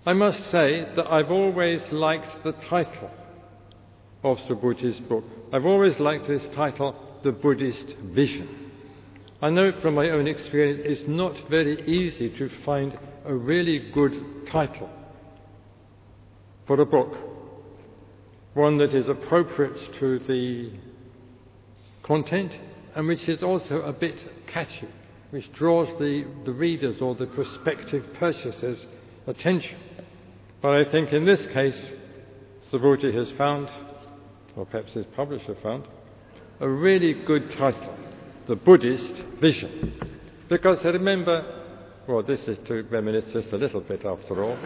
I must say that I've always liked the title of Subhuti's book. I've always liked this title, The Buddhist Vision. I know from my own experience it's not very easy to find a really good title for a book, one that is appropriate to the content and which is also a bit catchy, which draws the reader's or the prospective purchaser's attention. But I think in this case, Subhuti has found, or perhaps his publisher found, a really good title, The Buddhist Vision. Because I remember, well, this is to reminisce just a little bit after all,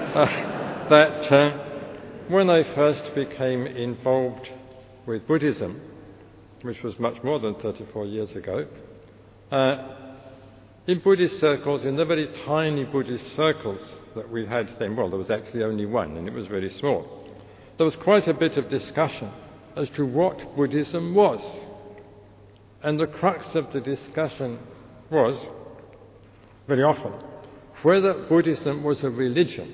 that when I first became involved with Buddhism, which was much more than 34 years ago, in Buddhist circles, in the very tiny Buddhist circles that we had then, well, there was actually only one, and it was very small. There was quite a bit of discussion as to what Buddhism was. And the crux of the discussion was, very often, whether Buddhism was a religion.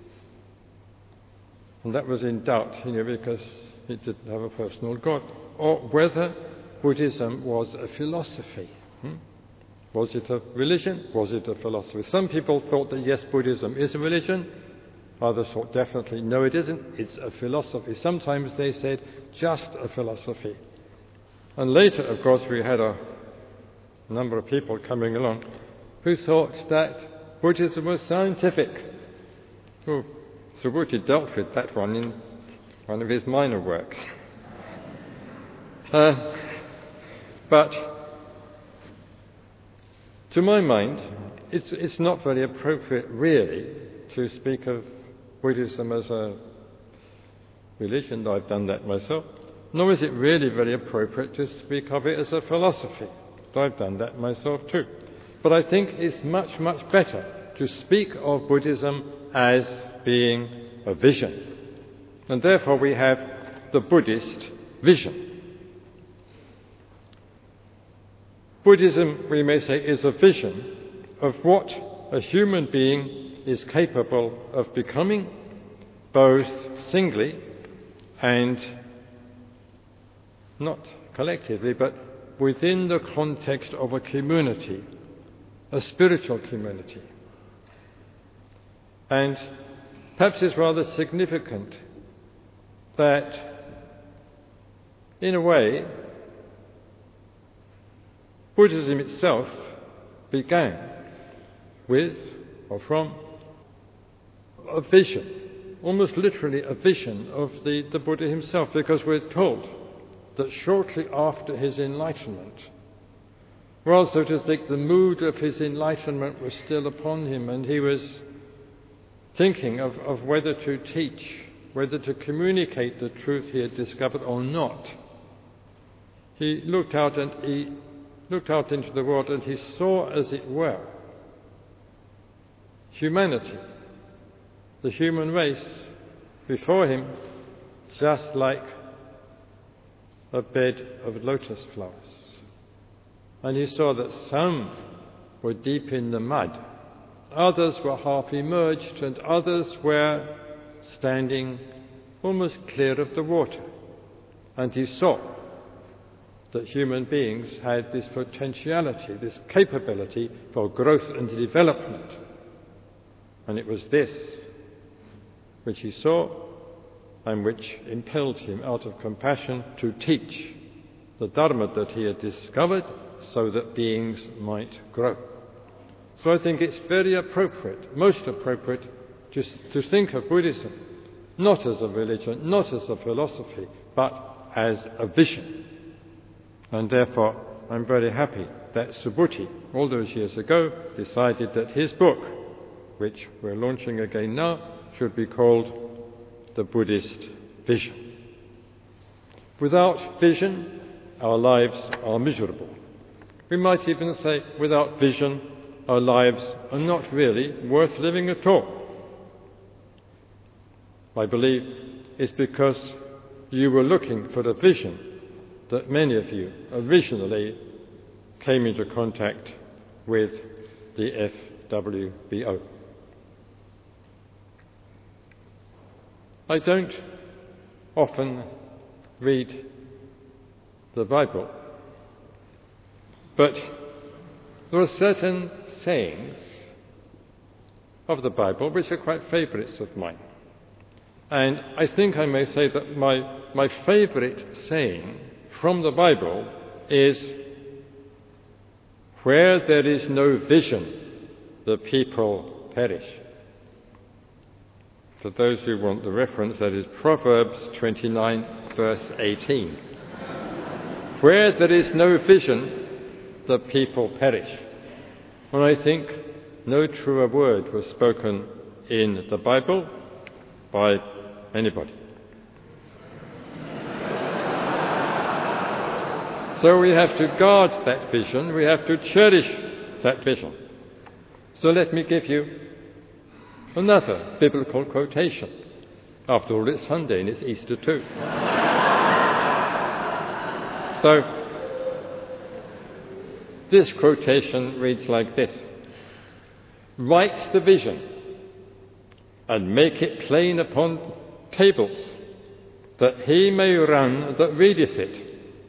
And that was in doubt, because it didn't have a personal God. Or whether Buddhism was a philosophy. Was it a religion? Was it a philosophy? Some people thought that yes, Buddhism is a religion. Others thought definitely no, it isn't. It's a philosophy. Sometimes they said just a philosophy. And later, of course, we had a number of people coming along who thought that Buddhism was scientific. Oh, Subhuti dealt with that one in one of his minor works. But to my mind, it's not very appropriate, really, to speak of Buddhism as a religion. I've done that myself. Nor is it really very appropriate to speak of it as a philosophy. I've done that myself too. But I think it's much, much better to speak of Buddhism as being a vision. And therefore we have the Buddhist vision. Buddhism, we may say, is a vision of what a human being is capable of becoming, both singly and not collectively, but within the context of a community, a spiritual community. And perhaps it's rather significant that, in a way, Buddhism itself began with, or from, a vision, almost literally a vision of the Buddha himself, because we're told that shortly after his enlightenment, well, so to speak, the mood of his enlightenment was still upon him, and he was thinking of whether to teach, whether to communicate the truth he had discovered or not. He looked out into the world and he saw, as it were, humanity, the human race, before him, just like a bed of lotus flowers. And he saw that some were deep in the mud, others were half emerged, and others were standing almost clear of the water. And he saw that human beings had this potentiality, this capability for growth and development. And it was this which he saw and which impelled him out of compassion to teach the Dharma that he had discovered so that beings might grow. So I think it's very appropriate, most appropriate, to think of Buddhism not as a religion, not as a philosophy, but as a vision. And therefore, I'm very happy that Subhuti, all those years ago, decided that his book, which we're launching again now, should be called The Buddhist Vision. Without vision, our lives are miserable. We might even say, without vision, our lives are not really worth living at all. I believe it's because you were looking for a vision that many of you originally came into contact with the FWBO. I don't often read the Bible, but there are certain sayings of the Bible which are quite favourites of mine. And I think I may say that my favourite saying from the Bible is, "Where there is no vision, the people perish." For those who want the reference, that is Proverbs 29, verse 18. Where there is no vision, the people perish. And I think no truer word was spoken in the Bible by anybody. So we have to guard that vision, we have to cherish that vision. So let me give you another biblical quotation. After all, it's Sunday and it's Easter too. So this quotation reads like this: "Write the vision and make it plain upon tables, that he may run that readeth it."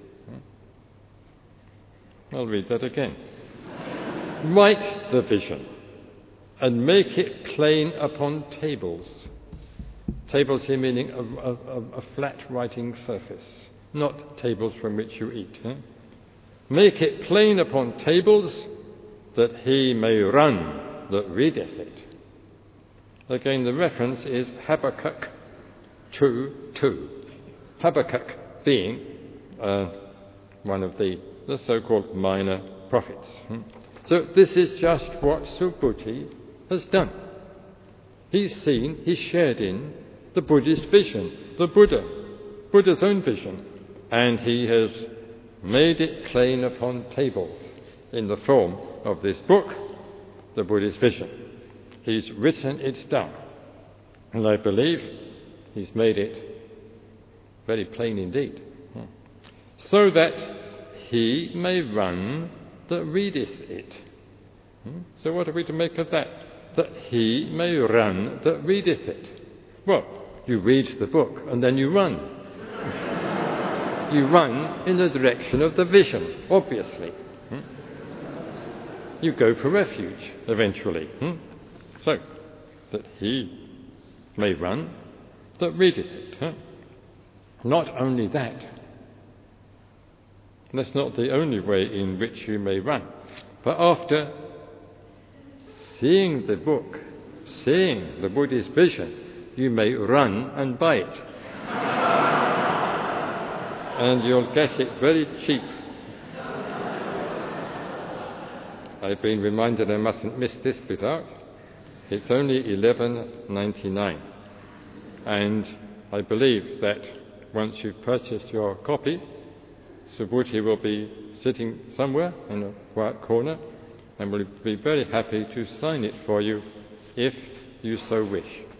I'll read that again. "Write the vision and make it plain upon tables." Tables here meaning a flat writing surface, not tables from which you eat. "Make it plain upon tables, that he may run that readeth it." Again, the reference is Habakkuk 2:2. Habakkuk being one of the so-called minor prophets. So this is just what Subhuti has done. He's shared in the Buddhist vision, the Buddha's own vision, and he has made it plain upon tables in the form of this book, the Buddhist vision. He's written it down, and I believe he's made it very plain indeed, so that he may run that readeth it. So what are we to make of that? That he may run that readeth it. Well, you read the book and then you run. You run in the direction of the vision, obviously. You go for refuge eventually. So, that he may run that readeth it. Not only that, that's not the only way in which you may run, but after seeing the book, seeing the Buddhist vision, you may run and buy it. And you'll get it very cheap. I've been reminded I mustn't miss this bit out. It's only $11.99. And I believe that once you've purchased your copy, Subhuti will be sitting somewhere in a quiet corner and will be very happy to sign it for you if you so wish.